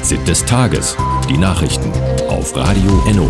Fazit des Tages. Die Nachrichten auf Radio Enno.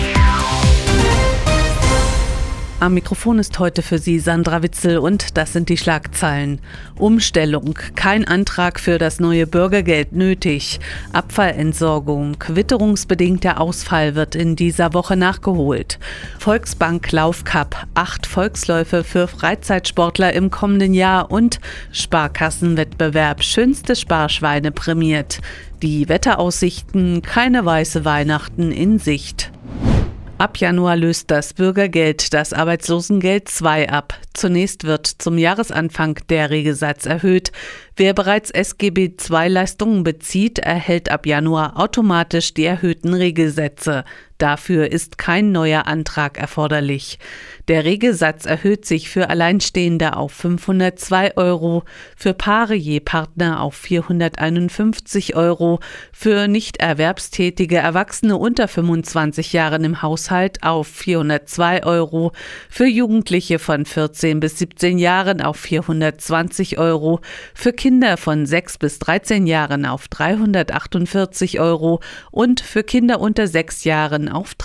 Am Mikrofon ist heute für Sie Sandra Witzel und das sind die Schlagzeilen. Umstellung, kein Antrag für das neue Bürgergeld nötig. Abfallentsorgung, witterungsbedingter Ausfall wird in dieser Woche nachgeholt. Volksbank Laufcup, 8 Volksläufe für Freizeitsportler im kommenden Jahr und Sparkassenwettbewerb, schönste Sparschweine prämiert. Die Wetteraussichten, keine weiße Weihnachten in Sicht. Ab Januar löst das Bürgergeld das Arbeitslosengeld II ab. Zunächst wird zum Jahresanfang der Regelsatz erhöht. Wer bereits SGB II-Leistungen bezieht, erhält ab Januar automatisch die erhöhten Regelsätze. Dafür ist kein neuer Antrag erforderlich. Der Regelsatz erhöht sich für Alleinstehende auf 502 €, für Paare je Partner auf 451 €, für nicht erwerbstätige Erwachsene unter 25 Jahren im Haushalt auf 402 €, für Jugendliche von 14 bis 17 Jahren auf 420 €, für Kinder von 6 bis 13 Jahren auf 348 € und für Kinder unter 6 Jahren auf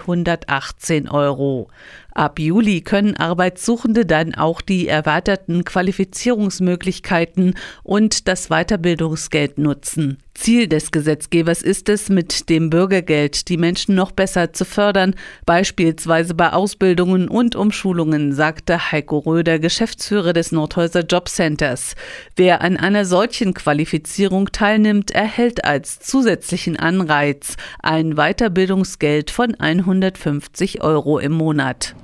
318 €. Ab Juli können Arbeitssuchende dann auch die erweiterten Qualifizierungsmöglichkeiten und das Weiterbildungsgeld nutzen. Ziel des Gesetzgebers ist es, mit dem Bürgergeld die Menschen noch besser zu fördern, beispielsweise bei Ausbildungen und Umschulungen, sagte Heiko Röder, Geschäftsführer des Nordhäuser Jobcenters. Wer an einer solchen Qualifizierung teilnimmt, erhält als zusätzlichen Anreiz ein Weiterbildungsgeld von 150 € im Monat.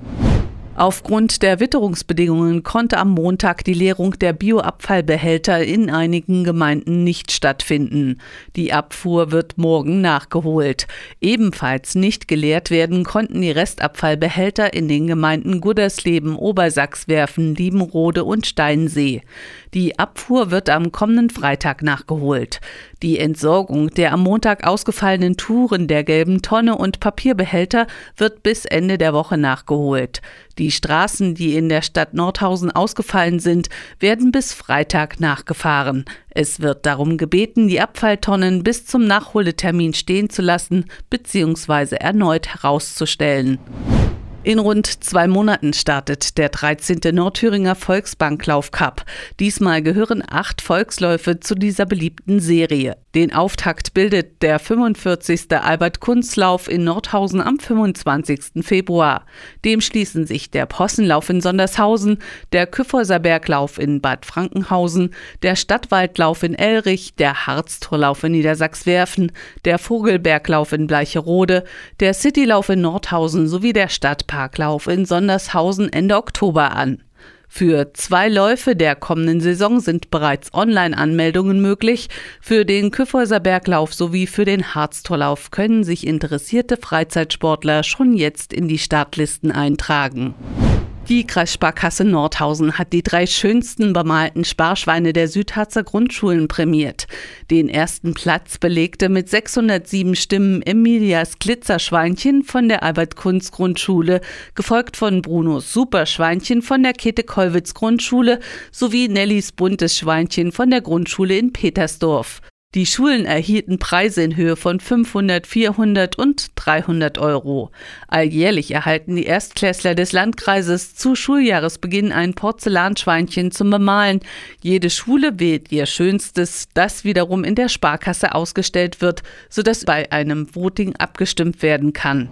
Aufgrund der Witterungsbedingungen konnte am Montag die Leerung der Bioabfallbehälter in einigen Gemeinden nicht stattfinden. Die Abfuhr wird morgen nachgeholt. Ebenfalls nicht geleert werden konnten die Restabfallbehälter in den Gemeinden Guddersleben, Obersachswerfen, Liebenrode und Steinsee. Die Abfuhr wird am kommenden Freitag nachgeholt. Die Entsorgung der am Montag ausgefallenen Touren der gelben Tonne und Papierbehälter wird bis Ende der Woche nachgeholt. Die Straßen, die in der Stadt Nordhausen ausgefallen sind, werden bis Freitag nachgefahren. Es wird darum gebeten, die Abfalltonnen bis zum Nachholtermin stehen zu lassen bzw. erneut herauszustellen. In rund 2 Monaten startet der 13. Nordthüringer Volksbank Laufcup. Diesmal gehören 8 Volksläufe zu dieser beliebten Serie. Den Auftakt bildet der 45. Albert-Kunz-Lauf in Nordhausen am 25. Februar. Dem schließen sich der Possenlauf in Sondershausen, der Kyffhäuser Berglauf in Bad Frankenhausen, der Stadtwaldlauf in Elrich, der Harztorlauf in Niedersachswerfen, der Vogelberglauf in Bleicherode, der Citylauf in Nordhausen sowie der Stadtparklauf in Sondershausen Ende Oktober an. Für 2 Läufe der kommenden Saison sind bereits Online-Anmeldungen möglich. Für den Kyffhäuser Berglauf sowie für den Harztorlauf können sich interessierte Freizeitsportler schon jetzt in die Startlisten eintragen. Die Kreissparkasse Nordhausen hat die 3 schönsten bemalten Sparschweine der Südharzer Grundschulen prämiert. Den ersten Platz belegte mit 607 Stimmen Emilias Glitzerschweinchen von der Albert-Kunz-Grundschule, gefolgt von Brunos Superschweinchen von der Käthe-Kollwitz-Grundschule sowie Nellies buntes Schweinchen von der Grundschule in Petersdorf. Die Schulen erhielten Preise in Höhe von 500, 400 und 300 €. Alljährlich erhalten die Erstklässler des Landkreises zu Schuljahresbeginn ein Porzellanschweinchen zum Bemalen. Jede Schule wählt ihr schönstes, das wiederum in der Sparkasse ausgestellt wird, sodass bei einem Voting abgestimmt werden kann.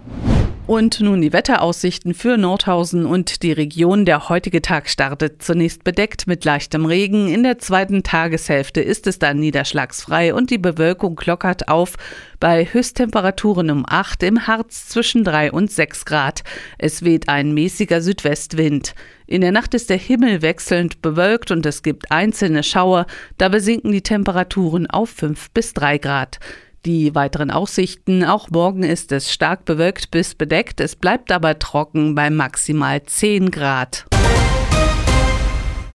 Und nun die Wetteraussichten für Nordhausen und die Region. Der heutige Tag startet zunächst bedeckt mit leichtem Regen. In der zweiten Tageshälfte ist es dann niederschlagsfrei und die Bewölkung lockert auf bei Höchsttemperaturen um 8, im Harz zwischen 3 und 6 Grad. Es weht ein mäßiger Südwestwind. In der Nacht ist der Himmel wechselnd bewölkt und es gibt einzelne Schauer. Dabei sinken die Temperaturen auf 5 bis 3 Grad. Die weiteren Aussichten: Auch morgen ist es stark bewölkt bis bedeckt, es bleibt aber trocken bei maximal 10 Grad.